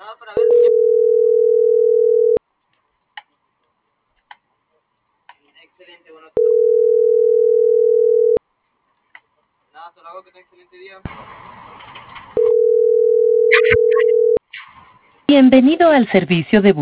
para ver. Excelente, bueno. Nada, solo hago que tenga excelente día. Bienvenido al servicio de